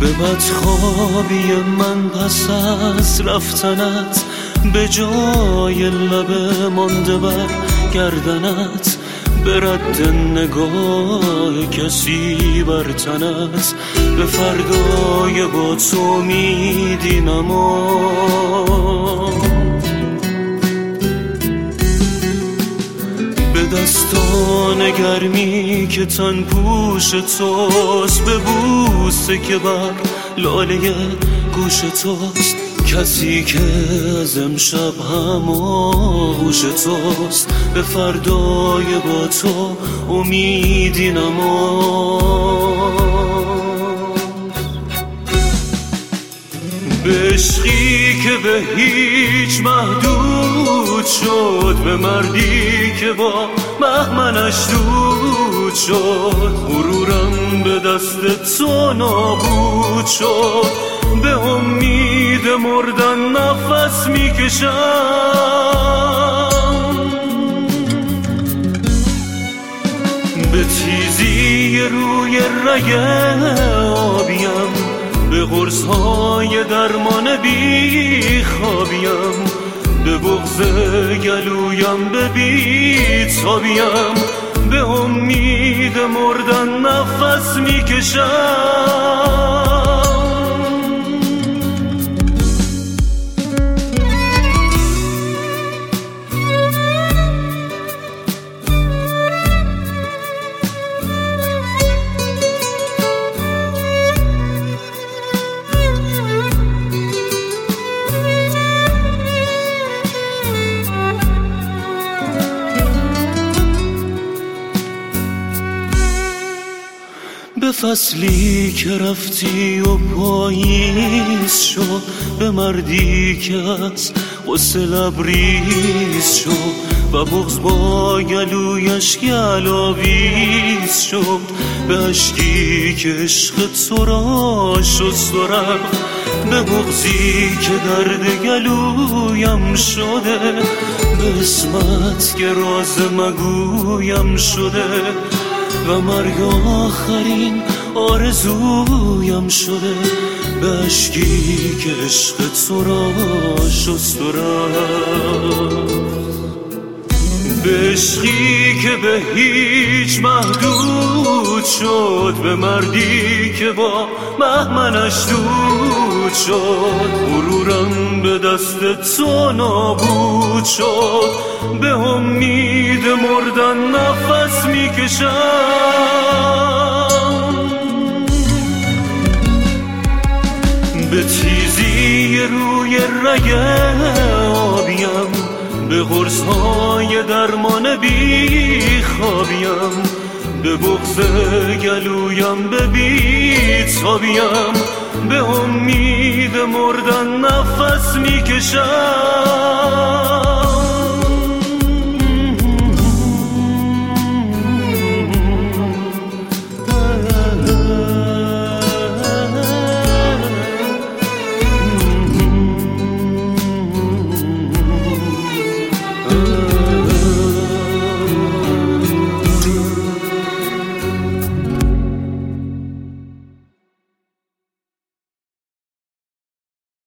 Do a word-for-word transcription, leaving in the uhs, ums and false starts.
به بدخوابی من پس از رفتنت، به جای لب مانده بر گردنت، به رد نگاه کسی بر تنت، به فردای با تو امیدی نماند. به دستان گرمی که تن پوش توست، به بوسه که بر لاله گوش توست، کسی که از امشب هم آغوش توست، به فردای با تو امیدی نماند. به عشقی که به هیچ محدود شد، به مردی که با بهمنش دود شد، غرورم به دست تو نابود شد، به امید مردن نفس میکشم. به تیزی روی رگ آبیم، به قرص‌های درمان بی خوابیم، به بغض گلویم به بی‌تابیم، به امید مردن نفس میکشم. به فصلی که رفتی و پاییز شد، به مردی که از غصه لبریز شد، و بغض با گلویش گلاویز شد، به عشقی که عشق تو را شست و رفت، به بغضی که درد گلویم شده، به اسمت که راز مگویم شده، و مرگ آخرین آرزویم شده، به عشقی که عشق تو را شست و رفت. به عشقی که به هیچ محدود شد، به مردی که با بهمنش دود شد، غرورم به دست تو نابود شد، به امید مردن نفس میکشم. به تیزی روی رگ آبیم، به قرص‌های درمان بی خوابیم، به بغض گلویم به بی‌تابیم، به امید مردن نفس میکشم.